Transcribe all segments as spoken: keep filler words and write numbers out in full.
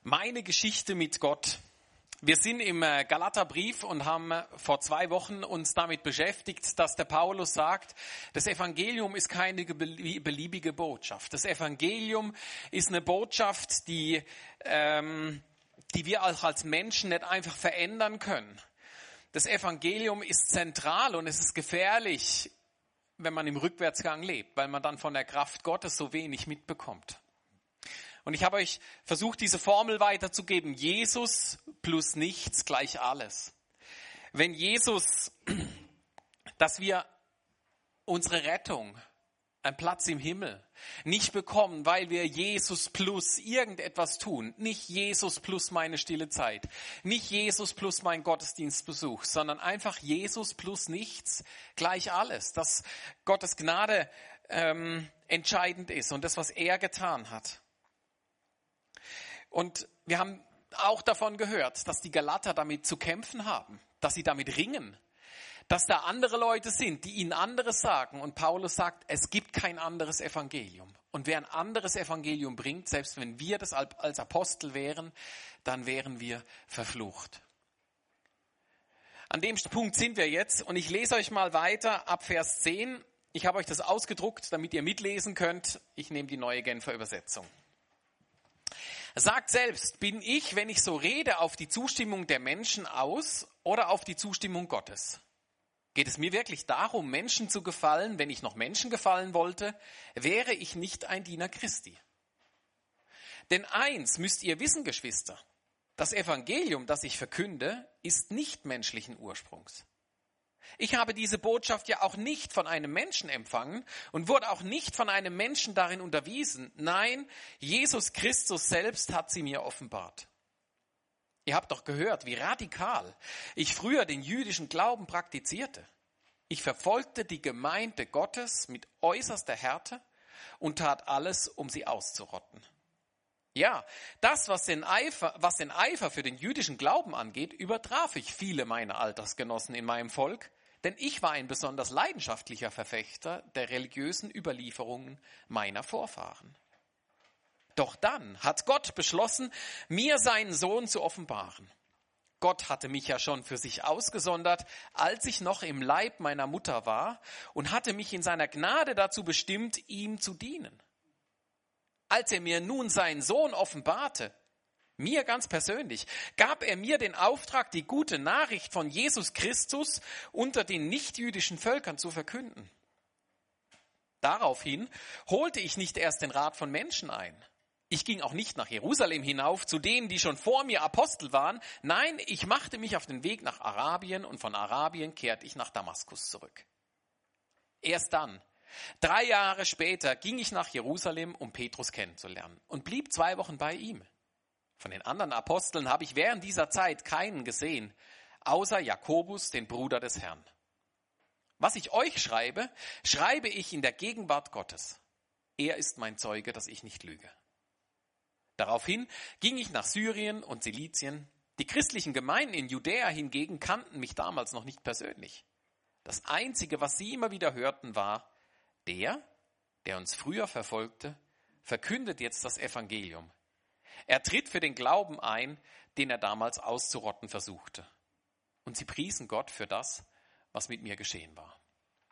Meine Geschichte mit Gott. Wir sind im Galaterbrief und haben vor zwei Wochen uns damit beschäftigt, dass der Paulus sagt, das Evangelium ist keine beliebige Botschaft. Das Evangelium ist eine Botschaft, die, ähm, die wir auch als Menschen nicht einfach verändern können. Das Evangelium ist zentral und es ist gefährlich, wenn man im Rückwärtsgang lebt, weil man dann von der Kraft Gottes so wenig mitbekommt. Und ich habe euch versucht, diese Formel weiterzugeben. Jesus plus nichts gleich alles. Wenn Jesus, dass wir unsere Rettung, einen Platz im Himmel, nicht bekommen, weil wir Jesus plus irgendetwas tun. Nicht Jesus plus meine stille Zeit. Nicht Jesus plus mein Gottesdienstbesuch, sondern einfach Jesus plus nichts gleich alles. Dass Gottes Gnade ähm, entscheidend ist und das, was er getan hat. Und wir haben auch davon gehört, dass die Galater damit zu kämpfen haben, dass sie damit ringen, dass da andere Leute sind, die ihnen anderes sagen. Und Paulus sagt, es gibt kein anderes Evangelium. Und wer ein anderes Evangelium bringt, selbst wenn wir das als Apostel wären, dann wären wir verflucht. An dem Punkt sind wir jetzt und ich lese euch mal weiter ab Vers zehn. Ich habe euch das ausgedruckt, damit ihr mitlesen könnt. Ich nehme die neue Genfer Übersetzung. Sagt selbst, bin ich, wenn ich so rede, auf die Zustimmung der Menschen aus oder auf die Zustimmung Gottes? Geht es mir wirklich darum, Menschen zu gefallen, wenn ich noch Menschen gefallen wollte, wäre ich nicht ein Diener Christi? Denn eins müsst ihr wissen, Geschwister, das Evangelium, das ich verkünde, ist nicht menschlichen Ursprungs. Ich habe diese Botschaft ja auch nicht von einem Menschen empfangen und wurde auch nicht von einem Menschen darin unterwiesen. Nein, Jesus Christus selbst hat sie mir offenbart. Ihr habt doch gehört, wie radikal ich früher den jüdischen Glauben praktizierte. Ich verfolgte die Gemeinde Gottes mit äußerster Härte und tat alles, um sie auszurotten. Ja, das, was den Eifer, was den Eifer für den jüdischen Glauben angeht, übertraf ich viele meiner Altersgenossen in meinem Volk, denn ich war ein besonders leidenschaftlicher Verfechter der religiösen Überlieferungen meiner Vorfahren. Doch dann hat Gott beschlossen, mir seinen Sohn zu offenbaren. Gott hatte mich ja schon für sich ausgesondert, als ich noch im Leib meiner Mutter war und hatte mich in seiner Gnade dazu bestimmt, ihm zu dienen. Als er mir nun seinen Sohn offenbarte, mir ganz persönlich, gab er mir den Auftrag, die gute Nachricht von Jesus Christus unter den nichtjüdischen Völkern zu verkünden. Daraufhin holte ich nicht erst den Rat von Menschen ein. Ich ging auch nicht nach Jerusalem hinauf, zu denen, die schon vor mir Apostel waren. Nein, ich machte mich auf den Weg nach Arabien und von Arabien kehrte ich nach Damaskus zurück. Erst dann, drei Jahre später, ging ich nach Jerusalem, um Petrus kennenzulernen und blieb zwei Wochen bei ihm. Von den anderen Aposteln habe ich während dieser Zeit keinen gesehen, außer Jakobus, den Bruder des Herrn. Was ich euch schreibe, schreibe ich in der Gegenwart Gottes. Er ist mein Zeuge, dass ich nicht lüge. Daraufhin ging ich nach Syrien und Silizien. Die christlichen Gemeinden in Judäa hingegen kannten mich damals noch nicht persönlich. Das Einzige, was sie immer wieder hörten, war, der, der uns früher verfolgte, verkündet jetzt das Evangelium. Er tritt für den Glauben ein, den er damals auszurotten versuchte. Und sie priesen Gott für das, was mit mir geschehen war.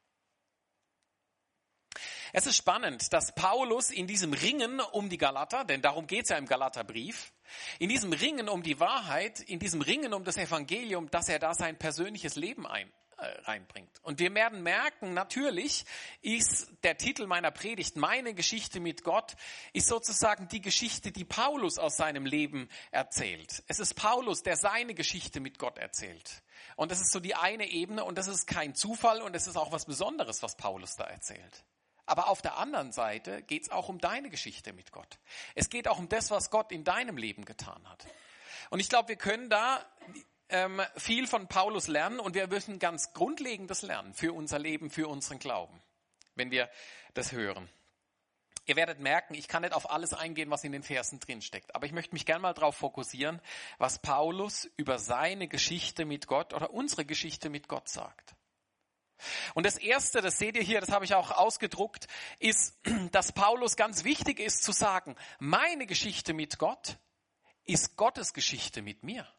Es ist spannend, dass Paulus in diesem Ringen um die Galater, denn darum geht es ja im Galaterbrief, in diesem Ringen um die Wahrheit, in diesem Ringen um das Evangelium, dass er da sein persönliches Leben ein, äh, reinbringt. Und wir werden merken, natürlich ist der Titel meiner Predigt, meine Geschichte mit Gott, ist sozusagen die Geschichte, die Paulus aus seinem Leben erzählt. Es ist Paulus, der seine Geschichte mit Gott erzählt. Und das ist so die eine Ebene und das ist kein Zufall und es ist auch was Besonderes, was Paulus da erzählt. Aber auf der anderen Seite geht es auch um deine Geschichte mit Gott. Es geht auch um das, was Gott in deinem Leben getan hat. Und ich glaube, wir können da ähm, viel von Paulus lernen und wir müssen ganz Grundlegendes lernen für unser Leben, für unseren Glauben, wenn wir das hören. Ihr werdet merken, ich kann nicht auf alles eingehen, was in den Versen drinsteckt. Aber ich möchte mich gerne mal darauf fokussieren, was Paulus über seine Geschichte mit Gott oder unsere Geschichte mit Gott sagt. Und das Erste, das seht ihr hier, das habe ich auch ausgedruckt, ist, dass Paulus ganz wichtig ist zu sagen, meine Geschichte mit Gott ist Gottes Geschichte mit mir.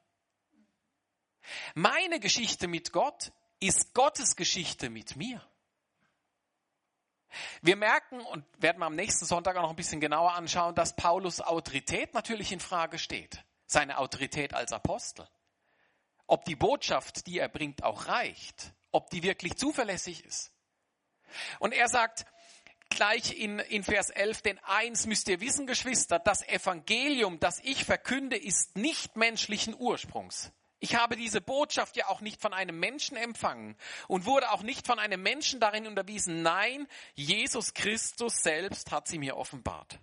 Meine Geschichte mit Gott ist Gottes Geschichte mit mir. Wir merken, und werden wir am nächsten Sonntag auch noch ein bisschen genauer anschauen, dass Paulus Autorität natürlich in Frage steht. Seine Autorität als Apostel. Ob die Botschaft, die er bringt, auch reicht. Ob die wirklich zuverlässig ist. Und er sagt gleich in, in Vers elf, denn eins müsst ihr wissen, Geschwister, das Evangelium, das ich verkünde, ist nicht menschlichen Ursprungs. Ich habe diese Botschaft ja auch nicht von einem Menschen empfangen und wurde auch nicht von einem Menschen darin unterwiesen. Nein, Jesus Christus selbst hat sie mir offenbart.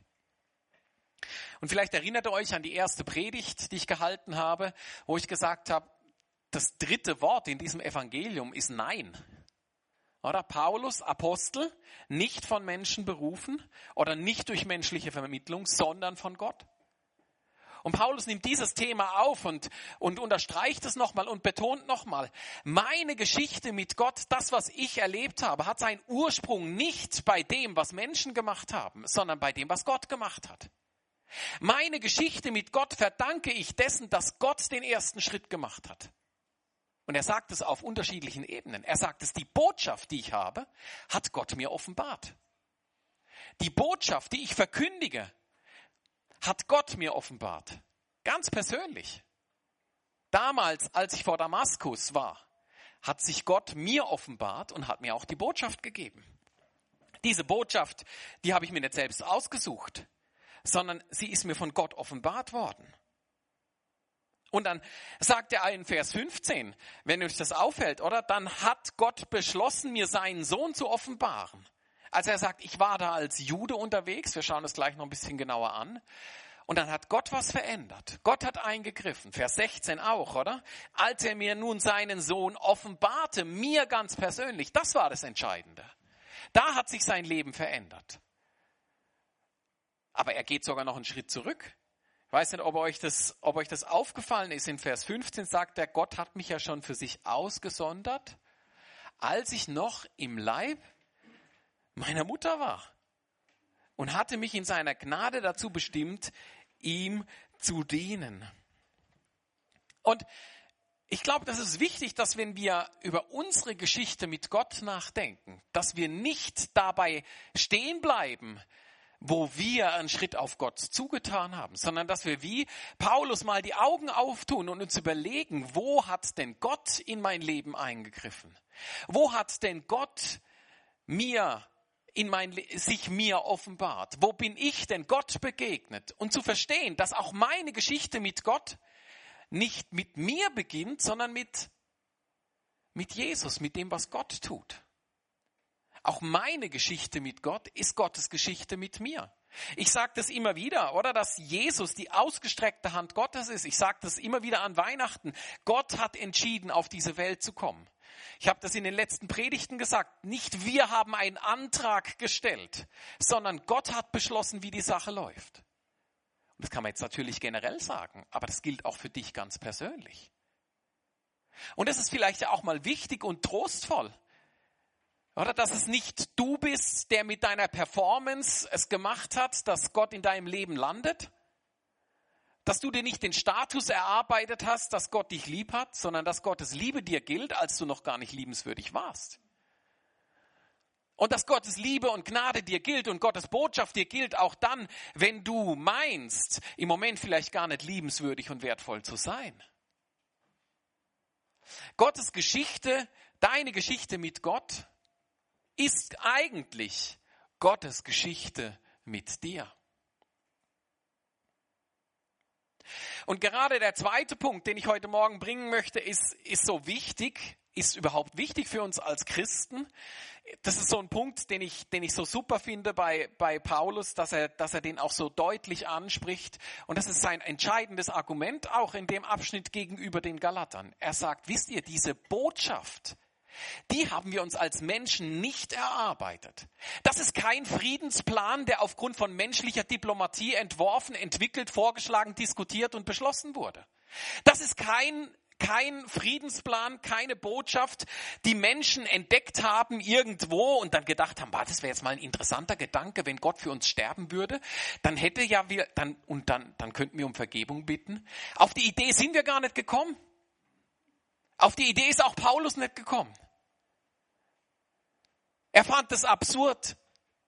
Und vielleicht erinnert ihr euch an die erste Predigt, die ich gehalten habe, wo ich gesagt habe, das dritte Wort in diesem Evangelium ist Nein. Oder Paulus, Apostel, nicht von Menschen berufen oder nicht durch menschliche Vermittlung, sondern von Gott. Und Paulus nimmt dieses Thema auf und, und unterstreicht es nochmal und betont nochmal, meine Geschichte mit Gott, das, was ich erlebt habe, hat seinen Ursprung nicht bei dem, was Menschen gemacht haben, sondern bei dem, was Gott gemacht hat. Meine Geschichte mit Gott verdanke ich dessen, dass Gott den ersten Schritt gemacht hat. Und er sagt es auf unterschiedlichen Ebenen. Er sagt es, die Botschaft, die ich habe, hat Gott mir offenbart. Die Botschaft, die ich verkündige, hat Gott mir offenbart. Ganz persönlich. Damals, als ich vor Damaskus war, hat sich Gott mir offenbart und hat mir auch die Botschaft gegeben. Diese Botschaft, die habe ich mir nicht selbst ausgesucht, sondern sie ist mir von Gott offenbart worden. Und dann sagt er in Vers fünfzehn, wenn euch das auffällt, oder? Dann hat Gott beschlossen, mir seinen Sohn zu offenbaren. Also er sagt, ich war da als Jude unterwegs, wir schauen das gleich noch ein bisschen genauer an. Und dann hat Gott was verändert. Gott hat eingegriffen. Vers sechzehn auch, oder? Als er mir nun seinen Sohn offenbarte, mir ganz persönlich, das war das Entscheidende. Da hat sich sein Leben verändert. Aber er geht sogar noch einen Schritt zurück. Ich weiß nicht, ob euch das, ob euch das aufgefallen ist. In Vers fünfzehn sagt er, Gott hat mich ja schon für sich ausgesondert, als ich noch im Leib meiner Mutter war und hatte mich in seiner Gnade dazu bestimmt, ihm zu dienen. Und ich glaube, das ist wichtig, dass wenn wir über unsere Geschichte mit Gott nachdenken, dass wir nicht dabei stehen bleiben, wo wir einen Schritt auf Gott zugetan haben, sondern dass wir wie Paulus mal die Augen auftun und uns überlegen, wo hat denn Gott in mein Leben eingegriffen? Wo hat denn Gott mir in mein Le- sich mir offenbart? Wo bin ich denn Gott begegnet? Und zu verstehen, dass auch meine Geschichte mit Gott nicht mit mir beginnt, sondern mit, mit Jesus, mit dem, was Gott tut. Auch meine Geschichte mit Gott ist Gottes Geschichte mit mir. Ich sage das immer wieder, oder? Dass Jesus die ausgestreckte Hand Gottes ist. Ich sage das immer wieder an Weihnachten. Gott hat entschieden, auf diese Welt zu kommen. Ich habe das in den letzten Predigten gesagt. Nicht wir haben einen Antrag gestellt, sondern Gott hat beschlossen, wie die Sache läuft. Und das kann man jetzt natürlich generell sagen, aber das gilt auch für dich ganz persönlich. Und das ist vielleicht ja auch mal wichtig und trostvoll. Oder dass es nicht du bist, der mit deiner Performance es gemacht hat, dass Gott in deinem Leben landet. Dass du dir nicht den Status erarbeitet hast, dass Gott dich lieb hat, sondern dass Gottes Liebe dir gilt, als du noch gar nicht liebenswürdig warst. Und dass Gottes Liebe und Gnade dir gilt und Gottes Botschaft dir gilt, auch dann, wenn du meinst, im Moment vielleicht gar nicht liebenswürdig und wertvoll zu sein. Gottes Geschichte, deine Geschichte mit Gott, ist eigentlich Gottes Geschichte mit dir. Und gerade der zweite Punkt, den ich heute Morgen bringen möchte, ist, ist so wichtig, ist überhaupt wichtig für uns als Christen. Das ist so ein Punkt, den ich, den ich so super finde bei, bei Paulus, dass er, dass er den auch so deutlich anspricht. Und das ist sein entscheidendes Argument auch in dem Abschnitt gegenüber den Galatern. Er sagt, wisst ihr, diese Botschaft, die haben wir uns als Menschen nicht erarbeitet. Das ist kein Friedensplan, der aufgrund von menschlicher Diplomatie entworfen, entwickelt, vorgeschlagen, diskutiert und beschlossen wurde. Das ist kein, kein Friedensplan, keine Botschaft, die Menschen entdeckt haben irgendwo und dann gedacht haben, das wäre jetzt mal ein interessanter Gedanke, wenn Gott für uns sterben würde, dann hätte ja wir, dann, und dann, dann könnten wir um Vergebung bitten. Auf die Idee sind wir gar nicht gekommen. Auf die Idee ist auch Paulus nicht gekommen. Er fand das absurd.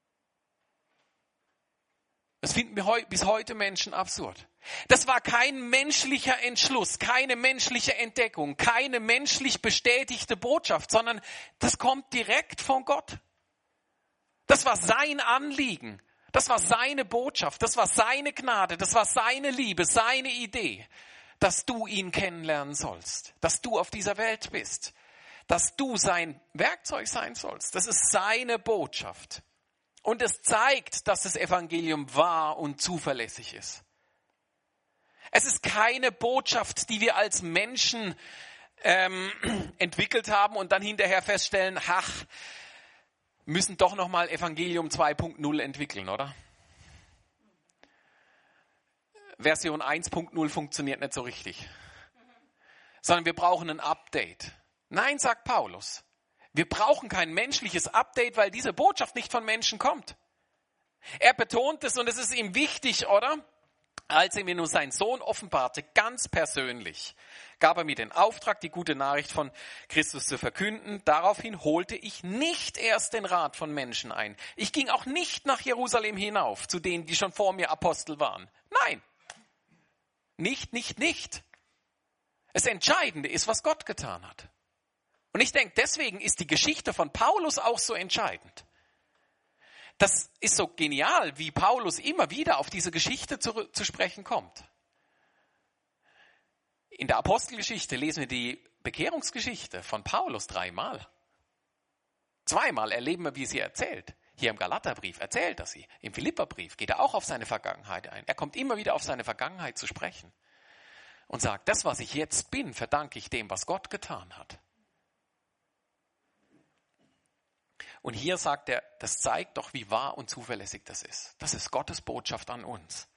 Das finden wir heu, bis heute Menschen absurd. Das war kein menschlicher Entschluss, keine menschliche Entdeckung, keine menschlich bestätigte Botschaft, sondern das kommt direkt von Gott. Das war sein Anliegen, das war seine Botschaft, das war seine Gnade, das war seine Liebe, seine Idee, dass du ihn kennenlernen sollst, dass du auf dieser Welt bist, dass du sein Werkzeug sein sollst. Das ist seine Botschaft. Und es zeigt, dass das Evangelium wahr und zuverlässig ist. Es ist keine Botschaft, die wir als Menschen ähm, entwickelt haben und dann hinterher feststellen, ach, müssen doch nochmal Evangelium zwei Punkt null entwickeln, oder? Version eins Punkt null funktioniert nicht so richtig. Sondern wir brauchen ein Update. Nein, sagt Paulus. Wir brauchen kein menschliches Update, weil diese Botschaft nicht von Menschen kommt. Er betont es und es ist ihm wichtig, oder? Als er mir nur seinen Sohn offenbarte, ganz persönlich, gab er mir den Auftrag, die gute Nachricht von Christus zu verkünden. Daraufhin holte ich nicht erst den Rat von Menschen ein. Ich ging auch nicht nach Jerusalem hinauf, zu denen, die schon vor mir Apostel waren. Nein, nicht, nicht, nicht. Das Entscheidende ist, was Gott getan hat. Und ich denke, deswegen ist die Geschichte von Paulus auch so entscheidend. Das ist so genial, wie Paulus immer wieder auf diese Geschichte zu, zu sprechen kommt. In der Apostelgeschichte lesen wir die Bekehrungsgeschichte von Paulus dreimal. Zweimal erleben wir, wie sie erzählt. Hier im Galaterbrief erzählt er sie. Im Philipperbrief geht er auch auf seine Vergangenheit ein. Er kommt immer wieder auf seine Vergangenheit zu sprechen. Und sagt, das, was ich jetzt bin, verdanke ich dem, was Gott getan hat. Und hier sagt er, das zeigt doch, wie wahr und zuverlässig das ist. Das ist Gottes Botschaft an uns.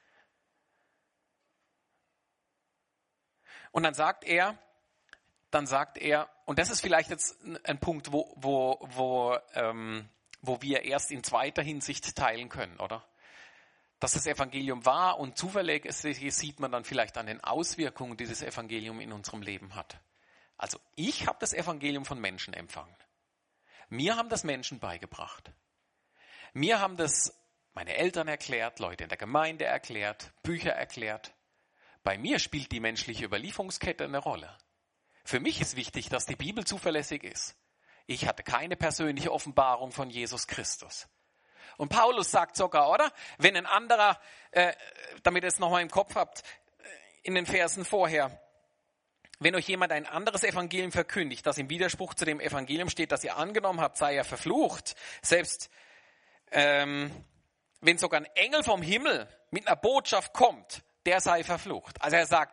Und dann sagt er, dann sagt er, und das ist vielleicht jetzt ein Punkt, wo, wo, wo, ähm, wo wir erst in zweiter Hinsicht teilen können, oder? Dass das Evangelium wahr und zuverlässig ist, sieht man dann vielleicht an den Auswirkungen, die das Evangelium in unserem Leben hat. Also ich habe das Evangelium von Menschen empfangen. Mir haben das Menschen beigebracht. Mir haben das meine Eltern erklärt, Leute in der Gemeinde erklärt, Bücher erklärt. Bei mir spielt die menschliche Überlieferungskette eine Rolle. Für mich ist wichtig, dass die Bibel zuverlässig ist. Ich hatte keine persönliche Offenbarung von Jesus Christus. Und Paulus sagt sogar, oder? Wenn ein anderer, äh, damit ihr es nochmal im Kopf habt, in den Versen vorher, wenn euch jemand ein anderes Evangelium verkündigt, das im Widerspruch zu dem Evangelium steht, das ihr angenommen habt, sei er verflucht. Selbst ähm, wenn sogar ein Engel vom Himmel mit einer Botschaft kommt, der sei verflucht. Also er sagt,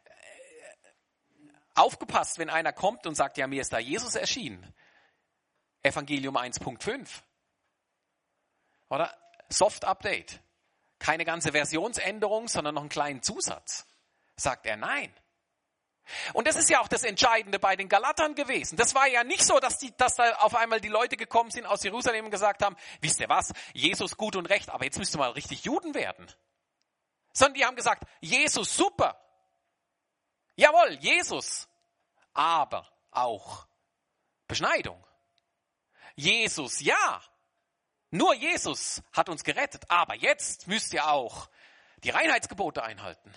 äh, aufgepasst, wenn einer kommt und sagt, ja, mir ist da Jesus erschienen. Evangelium eins Punkt fünf. Oder? Soft Update. Keine ganze Versionsänderung, sondern noch einen kleinen Zusatz. Sagt er, nein. Und das ist ja auch das Entscheidende bei den Galatern gewesen. Das war ja nicht so, dass, die, dass da auf einmal die Leute gekommen sind aus Jerusalem und gesagt haben, wisst ihr was, Jesus gut und recht, aber jetzt müsst ihr mal richtig Juden werden. Sondern die haben gesagt, Jesus super. Jawohl, Jesus. Aber auch Beschneidung. Jesus, ja. Nur Jesus hat uns gerettet. Aber jetzt müsst ihr auch die Reinheitsgebote einhalten.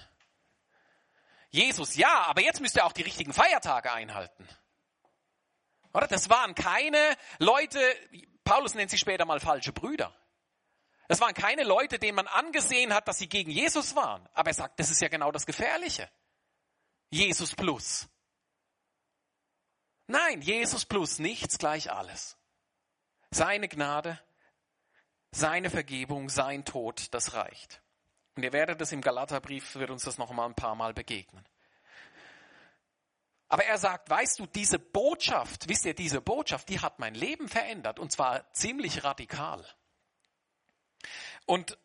Jesus, ja, aber jetzt müsst ihr auch die richtigen Feiertage einhalten. Oder? Das waren keine Leute, Paulus nennt sie später mal falsche Brüder. Das waren keine Leute, denen man angesehen hat, dass sie gegen Jesus waren. Aber er sagt, das ist ja genau das Gefährliche. Jesus plus. Nein, Jesus plus, nichts gleich alles. Seine Gnade, seine Vergebung, sein Tod, das reicht. Und ihr werdet es im Galaterbrief, wird uns das noch mal ein paar Mal begegnen. Aber er sagt, weißt du, diese Botschaft, wisst ihr, diese Botschaft, die hat mein Leben verändert. Und zwar ziemlich radikal. Und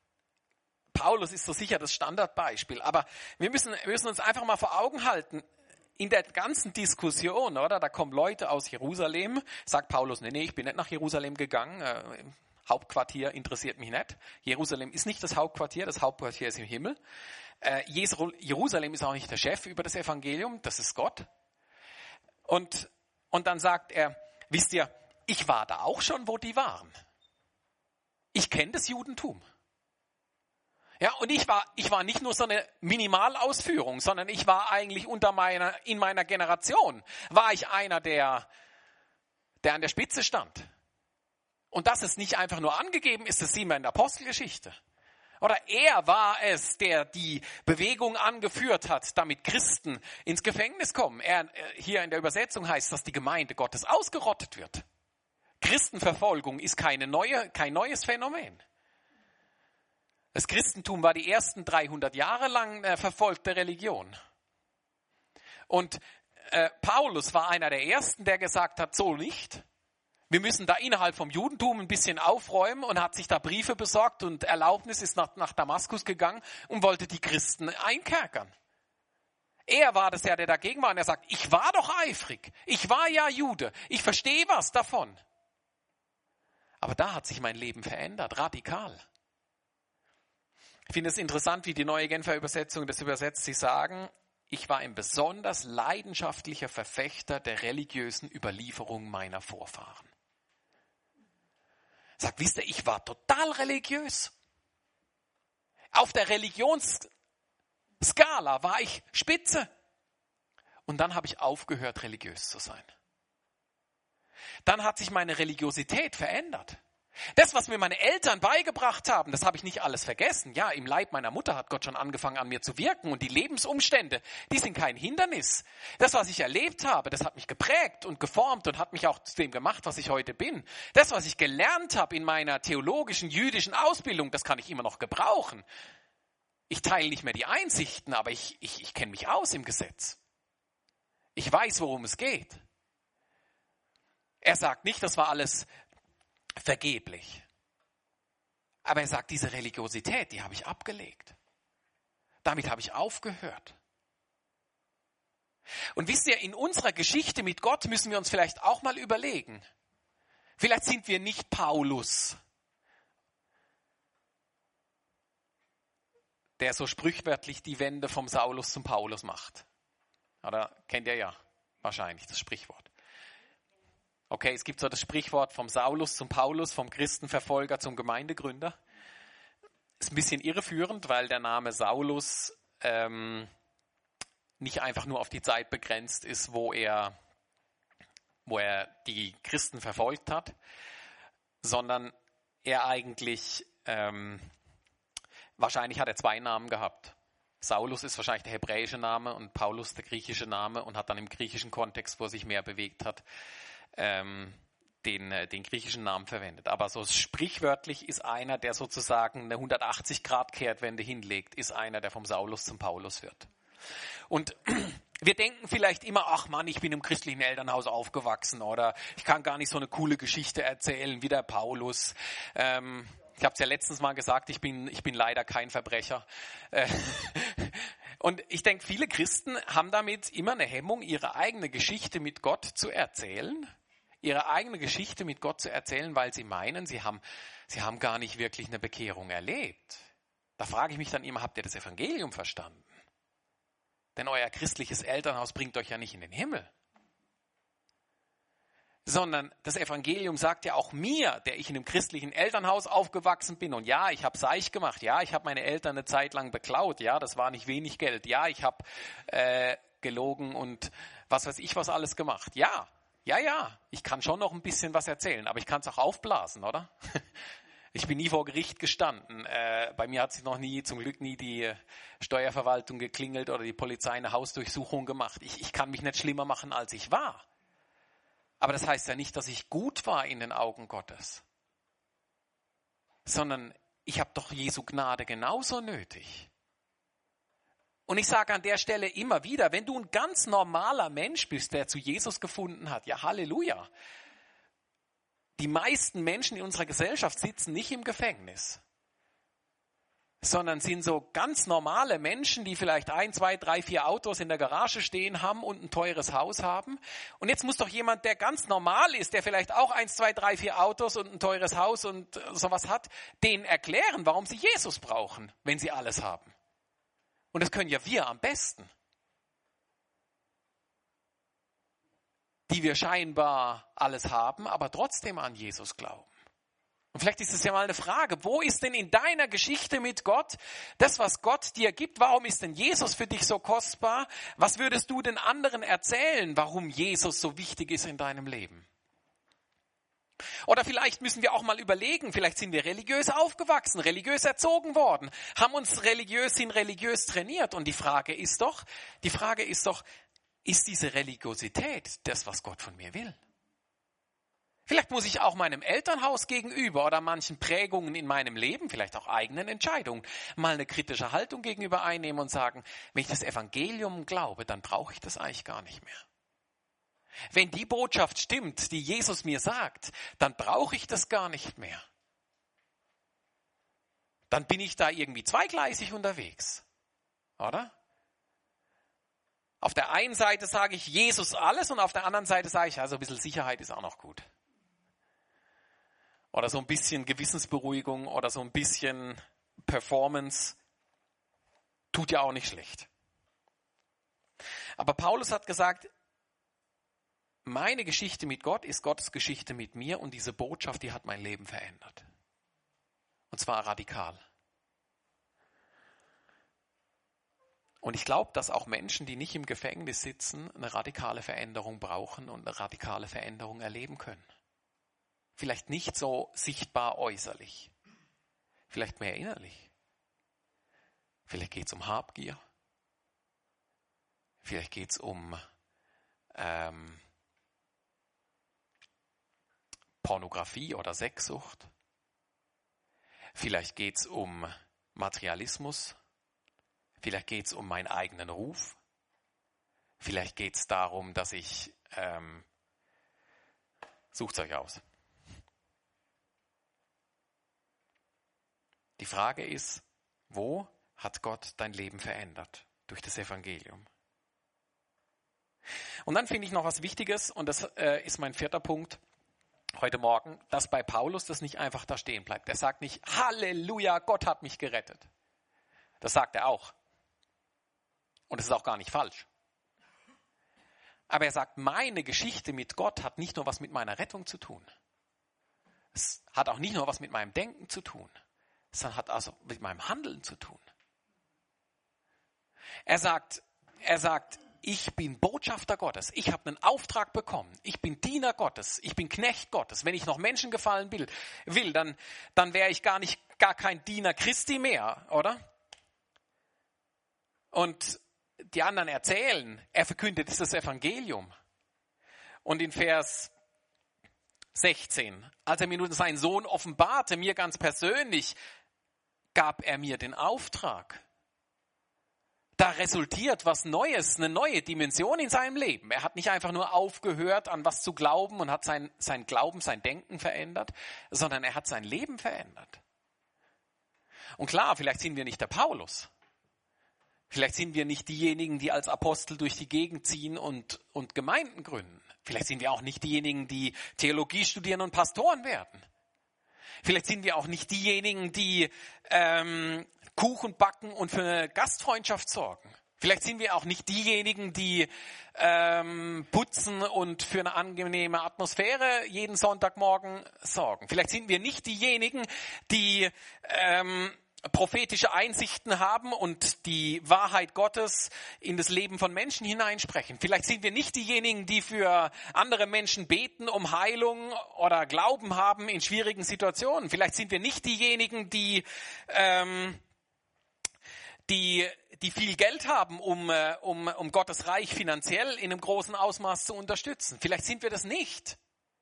Paulus ist so sicher das Standardbeispiel. Aber wir müssen, wir müssen uns einfach mal vor Augen halten, in der ganzen Diskussion, oder, da kommen Leute aus Jerusalem, sagt Paulus, nee, nee, ich bin nicht nach Jerusalem gegangen, äh, Hauptquartier interessiert mich nicht. Jerusalem ist nicht das Hauptquartier, das Hauptquartier ist im Himmel. Äh, Jerusalem ist auch nicht der Chef über das Evangelium, das ist Gott. Und, und dann sagt er, wisst ihr, ich war da auch schon, wo die waren. Ich kenne das Judentum. Ja, und ich war, ich war nicht nur so eine Minimalausführung, sondern ich war eigentlich unter meiner, in meiner Generation, war ich einer, der, der an der Spitze stand. Und dass es nicht einfach nur angegeben ist, das sehen wir in der Apostelgeschichte. Oder er war es, der die Bewegung angeführt hat, damit Christen ins Gefängnis kommen. Er, hier in der Übersetzung heißt, dass die Gemeinde Gottes ausgerottet wird. Christenverfolgung ist keine neue, kein neues Phänomen. Das Christentum war die ersten dreihundert Jahre lang äh, verfolgte Religion. Und äh, Paulus war einer der ersten, der gesagt hat, so nicht. Wir müssen da innerhalb vom Judentum ein bisschen aufräumen und hat sich da Briefe besorgt und Erlaubnis, ist nach, nach Damaskus gegangen und wollte die Christen einkerkern. Er war das ja, der dagegen war und er sagt, ich war doch eifrig, ich war ja Jude, ich verstehe was davon. Aber da hat sich mein Leben verändert, radikal. Ich finde es interessant, wie die Neue Genfer Übersetzung das übersetzt. Sie sagen, ich war ein besonders leidenschaftlicher Verfechter der religiösen Überlieferung meiner Vorfahren. Sagt, wisst ihr, ich war total religiös. Auf der Religionsskala war ich spitze. Und dann habe ich aufgehört, religiös zu sein. Dann hat sich meine Religiosität verändert. Das, was mir meine Eltern beigebracht haben, das habe ich nicht alles vergessen. Ja, im Leib meiner Mutter hat Gott schon angefangen, an mir zu wirken. Und die Lebensumstände, die sind kein Hindernis. Das, was ich erlebt habe, das hat mich geprägt und geformt und hat mich auch zu dem gemacht, was ich heute bin. Das, was ich gelernt habe in meiner theologischen, jüdischen Ausbildung, das kann ich immer noch gebrauchen. Ich teile nicht mehr die Einsichten, aber ich, ich, ich kenne mich aus im Gesetz. Ich weiß, worum es geht. Er sagt nicht, das war alles vergeblich. Aber er sagt, diese Religiosität, die habe ich abgelegt. Damit habe ich aufgehört. Und wisst ihr, in unserer Geschichte mit Gott müssen wir uns vielleicht auch mal überlegen. Vielleicht sind wir nicht Paulus, der so sprichwörtlich die Wende vom Saulus zum Paulus macht. Oder kennt ihr ja wahrscheinlich das Sprichwort. Okay, es gibt so das Sprichwort vom Saulus zum Paulus, vom Christenverfolger zum Gemeindegründer. Ist ein bisschen irreführend, weil der Name Saulus ähm, nicht einfach nur auf die Zeit begrenzt ist, wo er, wo er die Christen verfolgt hat, sondern er eigentlich, ähm, wahrscheinlich hat er zwei Namen gehabt. Saulus ist wahrscheinlich der hebräische Name und Paulus der griechische Name und hat dann im griechischen Kontext, wo er sich mehr bewegt hat, ähm, den, den griechischen Namen verwendet. Aber so sprichwörtlich ist einer, der sozusagen eine hundertachtzig-Grad-Kehrtwende hinlegt, ist einer, der vom Saulus zum Paulus wird. Und wir denken vielleicht immer, ach Mann, ich bin im christlichen Elternhaus aufgewachsen oder ich kann gar nicht so eine coole Geschichte erzählen wie der Paulus. Ähm, ich habe es ja letztens mal gesagt, ich bin, ich bin leider kein Verbrecher. Äh, Und ich denke, viele Christen haben damit immer eine Hemmung, ihre eigene Geschichte mit Gott zu erzählen. Ihre eigene Geschichte mit Gott zu erzählen, weil sie meinen, sie haben, sie haben gar nicht wirklich eine Bekehrung erlebt. Da frage ich mich dann immer, habt ihr das Evangelium verstanden? Denn euer christliches Elternhaus bringt euch ja nicht in den Himmel. Sondern das Evangelium sagt ja auch mir, der ich in einem christlichen Elternhaus aufgewachsen bin. Und ja, ich habe Seich gemacht. Ja, ich habe meine Eltern eine Zeit lang beklaut. Ja, das war nicht wenig Geld. Ja, ich habe äh, gelogen und was weiß ich was alles gemacht. Ja, ja, ja, ich kann schon noch ein bisschen was erzählen, aber ich kann es auch aufblasen, oder? Ich bin nie vor Gericht gestanden. Äh, bei mir hat sich noch nie, zum Glück nie die Steuerverwaltung geklingelt oder die Polizei eine Hausdurchsuchung gemacht. Ich, ich kann mich nicht schlimmer machen, als ich war. Aber das heißt ja nicht, dass ich gut war in den Augen Gottes, sondern ich habe doch Jesu Gnade genauso nötig. Und ich sage an der Stelle immer wieder, wenn du ein ganz normaler Mensch bist, der zu Jesus gefunden hat, ja Halleluja. Die meisten Menschen in unserer Gesellschaft sitzen nicht im Gefängnis. sondern sind so ganz normale Menschen, die vielleicht ein, zwei, drei, vier Autos in der Garage stehen haben und ein teures Haus haben. Und jetzt muss doch jemand, der ganz normal ist, der vielleicht auch eins, zwei, drei, vier Autos und ein teures Haus und sowas hat, denen erklären, warum sie Jesus brauchen, wenn sie alles haben. Und das können ja wir am besten, die wir scheinbar alles haben, aber trotzdem an Jesus glauben. Und vielleicht ist es ja mal eine Frage, wo ist denn in deiner Geschichte mit Gott das, was Gott dir gibt? Warum ist denn Jesus für dich so kostbar? Was würdest du den anderen erzählen, warum Jesus so wichtig ist in deinem Leben? Oder vielleicht müssen wir auch mal überlegen, vielleicht sind wir religiös aufgewachsen, religiös erzogen worden, haben uns religiös, sind religiös trainiert. Und die Frage ist doch, die Frage ist doch, ist diese Religiosität das, was Gott von mir will? Vielleicht muss ich auch meinem Elternhaus gegenüber oder manchen Prägungen in meinem Leben, vielleicht auch eigenen Entscheidungen, mal eine kritische Haltung gegenüber einnehmen und sagen, wenn ich das Evangelium glaube, dann brauche ich das eigentlich gar nicht mehr. Wenn die Botschaft stimmt, die Jesus mir sagt, dann brauche ich das gar nicht mehr. Dann bin ich da irgendwie zweigleisig unterwegs, oder? Auf der einen Seite sage ich Jesus alles und auf der anderen Seite sage ich, also ein bisschen Sicherheit ist auch noch gut. Oder so ein bisschen Gewissensberuhigung oder so ein bisschen Performance tut ja auch nicht schlecht. Aber Paulus hat gesagt, meine Geschichte mit Gott ist Gottes Geschichte mit mir und diese Botschaft, die hat mein Leben verändert. Und zwar radikal. Und ich glaube, dass auch Menschen, die nicht im Gefängnis sitzen, eine radikale Veränderung brauchen und eine radikale Veränderung erleben können. Vielleicht nicht so sichtbar äußerlich, vielleicht mehr innerlich. Vielleicht geht es um Habgier, vielleicht geht es um ähm, Pornografie oder Sexsucht, vielleicht geht es um Materialismus, vielleicht geht es um meinen eigenen Ruf, vielleicht geht es darum, dass ich, ähm, sucht es euch aus. Die Frage ist, wo hat Gott dein Leben verändert? Durch das Evangelium. Und dann finde ich noch was Wichtiges, und das äh, ist mein vierter Punkt heute Morgen, dass bei Paulus das nicht einfach da stehen bleibt. Er sagt nicht, Halleluja, Gott hat mich gerettet. Das sagt er auch. Und das ist auch gar nicht falsch. Aber er sagt, meine Geschichte mit Gott hat nicht nur was mit meiner Rettung zu tun. Es hat auch nicht nur was mit meinem Denken zu tun. Es hat also mit meinem Handeln zu tun. Er sagt, er sagt, ich bin Botschafter Gottes. Ich habe einen Auftrag bekommen. Ich bin Diener Gottes. Ich bin Knecht Gottes. Wenn ich noch Menschen gefallen will, will dann, dann wäre ich gar nicht, gar kein Diener Christi mehr, oder? Und die anderen erzählen, er verkündet das Evangelium. Und in Vers sechzehn, als er mir nun seinen Sohn offenbarte, mir ganz persönlich, gab er mir den Auftrag. Da resultiert was Neues, eine neue Dimension in seinem Leben. Er hat nicht einfach nur aufgehört, an was zu glauben und hat sein, sein Glauben, sein Denken verändert, sondern er hat sein Leben verändert. Und klar, vielleicht sind wir nicht der Paulus. Vielleicht sind wir nicht diejenigen, die als Apostel durch die Gegend ziehen und, und Gemeinden gründen. Vielleicht sind wir auch nicht diejenigen, die Theologie studieren und Pastoren werden. Vielleicht sind wir auch nicht diejenigen, die ähm, Kuchen backen und für eine Gastfreundschaft sorgen. Vielleicht sind wir auch nicht diejenigen, die ähm, putzen und für eine angenehme Atmosphäre jeden Sonntagmorgen sorgen. Vielleicht sind wir nicht diejenigen, die ähm, prophetische Einsichten haben und die Wahrheit Gottes in das Leben von Menschen hineinsprechen. Vielleicht sind wir nicht diejenigen, die für andere Menschen beten, um Heilung oder Glauben haben in schwierigen Situationen. Vielleicht sind wir nicht diejenigen, die, ähm, die, die viel Geld haben, um, um, um Gottes Reich finanziell in einem großen Ausmaß zu unterstützen. Vielleicht sind wir das nicht.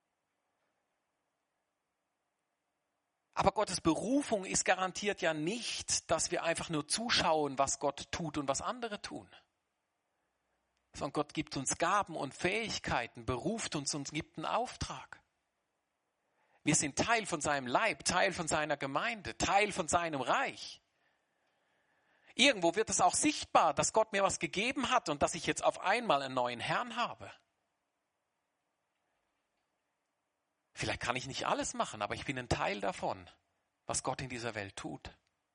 Aber Gottes Berufung ist garantiert ja nicht, dass wir einfach nur zuschauen, was Gott tut und was andere tun. Sondern Gott gibt uns Gaben und Fähigkeiten, beruft uns und gibt einen Auftrag. Wir sind Teil von seinem Leib, Teil von seiner Gemeinde, Teil von seinem Reich. Irgendwo wird es auch sichtbar, dass Gott mir was gegeben hat und dass ich jetzt auf einmal einen neuen Herrn habe. Vielleicht kann ich nicht alles machen, aber ich bin ein Teil davon, was Gott in dieser Welt tut.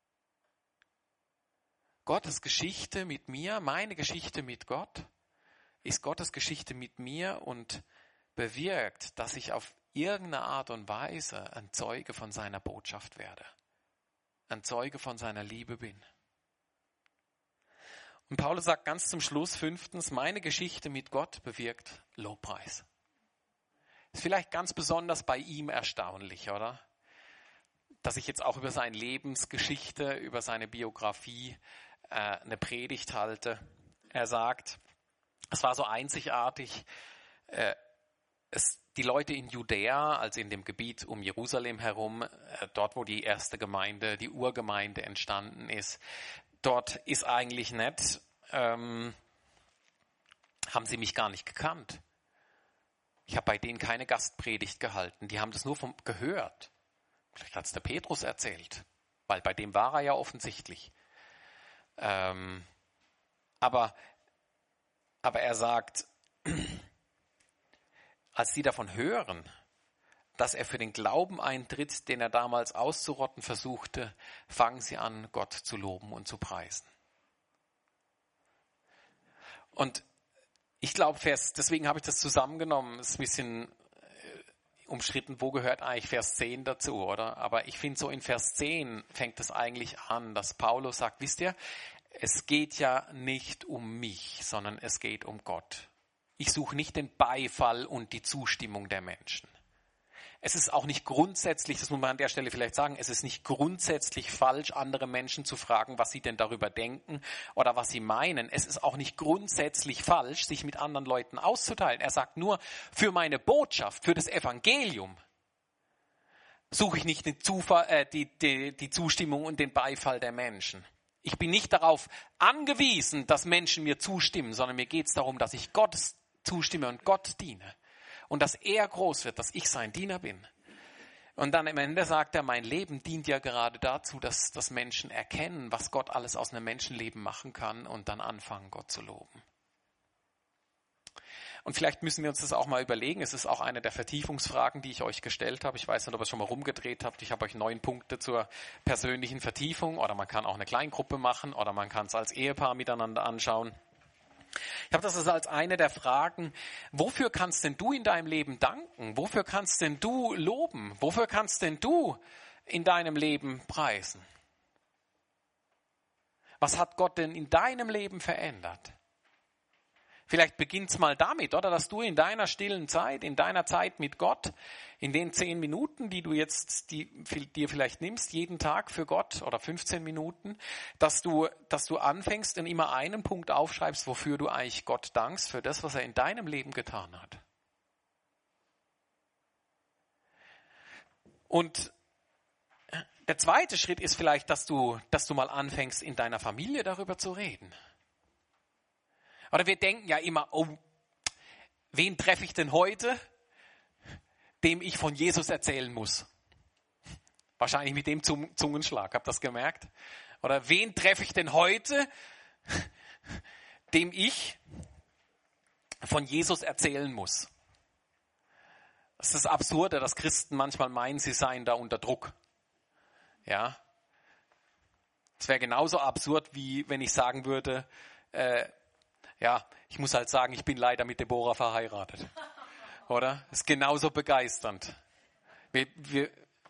Gottes Geschichte mit mir, meine Geschichte mit Gott, ist Gottes Geschichte mit mir und bewirkt, dass ich auf irgendeine Art und Weise ein Zeuge von seiner Botschaft werde. Ein Zeuge von seiner Liebe bin. Und Paulus sagt ganz zum Schluss, fünftens, meine Geschichte mit Gott bewirkt Lobpreis. Ist vielleicht ganz besonders bei ihm erstaunlich, oder? Dass ich jetzt auch über seine Lebensgeschichte, über seine Biografie äh, eine Predigt halte. Er sagt, es war so einzigartig, äh, es, die Leute in Judäa, also in dem Gebiet um Jerusalem herum, äh, dort wo die erste Gemeinde, die Urgemeinde entstanden ist, dort ist eigentlich nicht, ähm, haben sie mich gar nicht gekannt. Ich habe bei denen keine Gastpredigt gehalten, die haben das nur vom gehört. Vielleicht hat es der Petrus erzählt, weil bei dem war er ja offensichtlich. Ähm, aber, aber er sagt, als sie davon hören, dass er für den Glauben eintritt, den er damals auszurotten versuchte, fangen sie an, Gott zu loben und zu preisen. Und ich glaube, Vers, deswegen habe ich das zusammengenommen, ist ein bisschen äh, umstritten, wo gehört eigentlich Vers zehn dazu, oder? Aber ich finde, so in Vers zehn fängt es eigentlich an, dass Paulus sagt, wisst ihr, es geht ja nicht um mich, sondern es geht um Gott. Ich suche nicht den Beifall und die Zustimmung der Menschen. Es ist auch nicht grundsätzlich, das muss man an der Stelle vielleicht sagen, es ist nicht grundsätzlich falsch, andere Menschen zu fragen, was sie denn darüber denken oder was sie meinen. Es ist auch nicht grundsätzlich falsch, sich mit anderen Leuten auszuteilen. Er sagt nur, für meine Botschaft, für das Evangelium suche ich nicht die, Zufall, äh, die, die, die Zustimmung und den Beifall der Menschen. Ich bin nicht darauf angewiesen, dass Menschen mir zustimmen, sondern mir geht es darum, dass ich Gott zustimme und Gott diene. Und dass er groß wird, dass ich sein Diener bin. Und dann am Ende sagt er, mein Leben dient ja gerade dazu, dass, dass Menschen erkennen, was Gott alles aus einem Menschenleben machen kann und dann anfangen, Gott zu loben. Und vielleicht müssen wir uns das auch mal überlegen. Es ist auch eine der Vertiefungsfragen, die ich euch gestellt habe. Ich weiß nicht, ob ihr es schon mal rumgedreht habt. Ich habe euch neun Punkte zur persönlichen Vertiefung. Oder man kann auch eine Kleingruppe machen oder man kann es als Ehepaar miteinander anschauen. Ich habe das also als eine der Fragen, wofür kannst denn du in deinem Leben danken? Wofür kannst denn du loben? Wofür kannst denn du in deinem Leben preisen? Was hat Gott denn in deinem Leben verändert? Vielleicht beginnt es mal damit, oder, dass du in deiner stillen Zeit, in deiner Zeit mit Gott, in den zehn Minuten, die du jetzt die, dir vielleicht nimmst, jeden Tag für Gott oder fünfzehn Minuten, dass du, dass du anfängst und immer einen Punkt aufschreibst, wofür du eigentlich Gott dankst, für das, was er in deinem Leben getan hat. Und der zweite Schritt ist vielleicht, dass du, dass du mal anfängst, in deiner Familie darüber zu reden. Oder wir denken ja immer, oh, wen treffe ich denn heute, dem ich von Jesus erzählen muss? Wahrscheinlich mit dem Zungenschlag, habt ihr das gemerkt? Oder wen treffe ich denn heute, dem ich von Jesus erzählen muss? Das ist das Absurde, dass Christen manchmal meinen, sie seien da unter Druck. Ja. Es wäre genauso absurd, wie wenn ich sagen würde, äh, ja, ich muss halt sagen, ich bin leider mit Deborah verheiratet. Oder? Das ist genauso begeisternd. Wir, wir,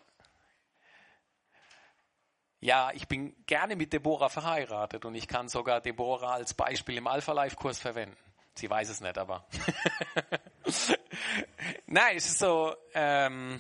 ja, ich bin gerne mit Deborah verheiratet und ich kann sogar Deborah als Beispiel im Alpha-Life-Kurs verwenden. Sie weiß es nicht, aber. Nein, es ist so, ähm,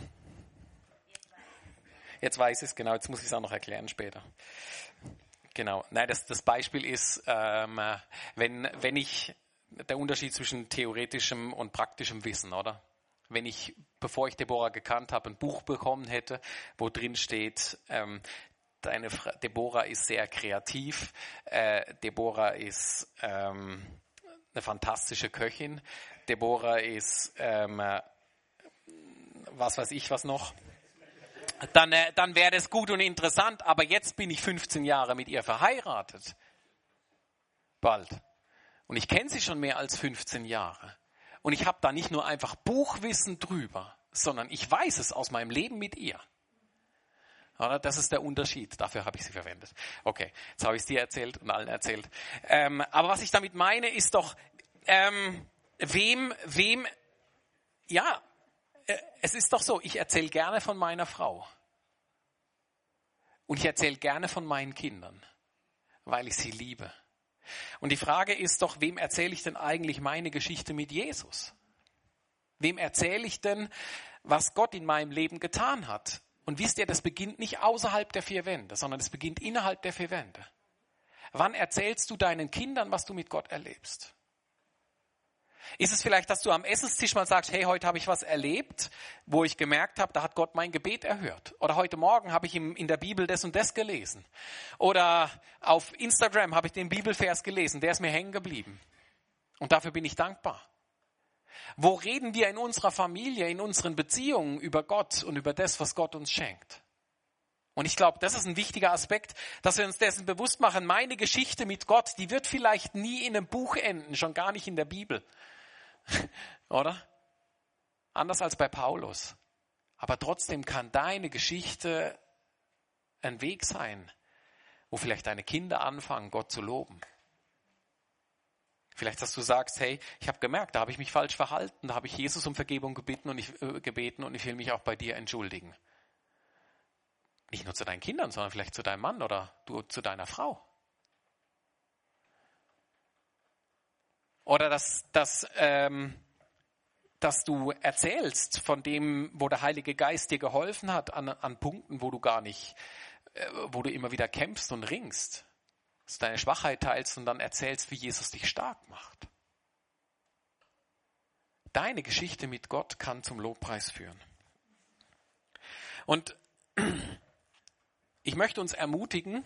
jetzt weiß ich es, genau, jetzt muss ich es auch noch erklären später. Genau, nein, das, das Beispiel ist, ähm, wenn, wenn ich, der Unterschied zwischen theoretischem und praktischem Wissen, oder? Wenn ich, bevor ich Deborah gekannt habe, ein Buch bekommen hätte, wo drin steht, ähm, deine Fra- Deborah ist sehr kreativ, äh, Deborah ist ähm, eine fantastische Köchin, Deborah ist, ähm, was weiß ich was noch, dann, äh, dann wäre das gut und interessant, aber jetzt bin ich fünfzehn Jahre mit ihr verheiratet. bald. Und ich kenne sie schon mehr als fünfzehn Jahre. Und ich habe da nicht nur einfach Buchwissen drüber, sondern ich weiß es aus meinem Leben mit ihr. Oder? Das ist der Unterschied. Dafür habe ich sie verwendet. Okay, jetzt habe ich es dir erzählt und allen erzählt. Ähm, aber was ich damit meine, ist doch, ähm, wem, wem, ja, äh, es ist doch so, ich erzähle gerne von meiner Frau. Und ich erzähle gerne von meinen Kindern, weil ich sie liebe. Und die Frage ist doch, wem erzähle ich denn eigentlich meine Geschichte mit Jesus? Wem erzähle ich denn, was Gott in meinem Leben getan hat? Und wisst ihr, das beginnt nicht außerhalb der vier Wände, sondern es beginnt innerhalb der vier Wände. Wann erzählst du deinen Kindern, was du mit Gott erlebst? Ist es vielleicht, dass du am Essenstisch mal sagst, hey, heute habe ich was erlebt, wo ich gemerkt habe, da hat Gott mein Gebet erhört. Oder heute Morgen habe ich in der Bibel das und das gelesen. Oder auf Instagram habe ich den Bibelvers gelesen, der ist mir hängen geblieben. Und dafür bin ich dankbar. Wo reden wir in unserer Familie, in unseren Beziehungen über Gott und über das, was Gott uns schenkt? Und ich glaube, das ist ein wichtiger Aspekt, dass wir uns dessen bewusst machen. Meine Geschichte mit Gott, die wird vielleicht nie in einem Buch enden, schon gar nicht in der Bibel. Oder? Anders als bei Paulus. Aber trotzdem kann deine Geschichte ein Weg sein, wo vielleicht deine Kinder anfangen, Gott zu loben. Vielleicht, dass du sagst, hey, ich habe gemerkt, da habe ich mich falsch verhalten, da habe ich Jesus um Vergebung gebeten und ich, äh, gebeten und ich will mich auch bei dir entschuldigen. Nicht nur zu deinen Kindern, sondern vielleicht zu deinem Mann oder du zu deiner Frau. Oder dass, dass, ähm, dass du erzählst von dem, wo der Heilige Geist dir geholfen hat, an, an Punkten, wo du gar nicht, äh, wo du immer wieder kämpfst und ringst. Dass du deine Schwachheit teilst und dann erzählst, wie Jesus dich stark macht. Deine Geschichte mit Gott kann zum Lobpreis führen. Und ich möchte uns ermutigen,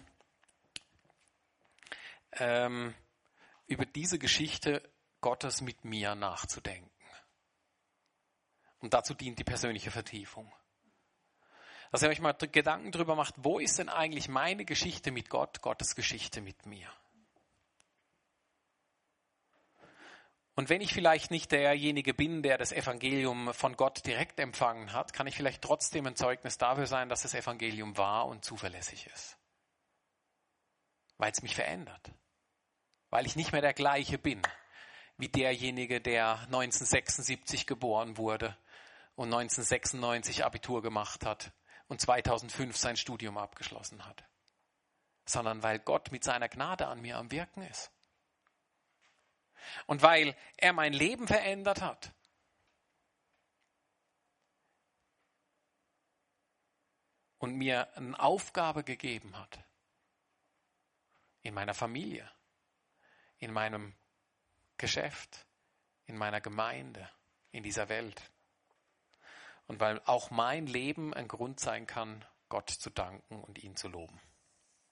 ähm, über diese Geschichte Gottes mit mir nachzudenken. Und dazu dient die persönliche Vertiefung. Dass ihr euch mal Gedanken darüber macht, wo ist denn eigentlich meine Geschichte mit Gott, Gottes Geschichte mit mir? Und wenn ich vielleicht nicht derjenige bin, der das Evangelium von Gott direkt empfangen hat, kann ich vielleicht trotzdem ein Zeugnis dafür sein, dass das Evangelium wahr und zuverlässig ist. Weil es mich verändert. Weil ich nicht mehr der gleiche bin, wie derjenige, der neunzehnhundertsechsundsiebzig geboren wurde und neunzehnhundertsechsundneunzig Abitur gemacht hat und zweitausendfünf sein Studium abgeschlossen hat. Sondern weil Gott mit seiner Gnade an mir am Wirken ist. Und weil er mein Leben verändert hat. Und mir eine Aufgabe gegeben hat. In meiner Familie. In meinem Geschäft. In meiner Gemeinde. In dieser Welt. Und weil auch mein Leben ein Grund sein kann, Gott zu danken und ihn zu loben.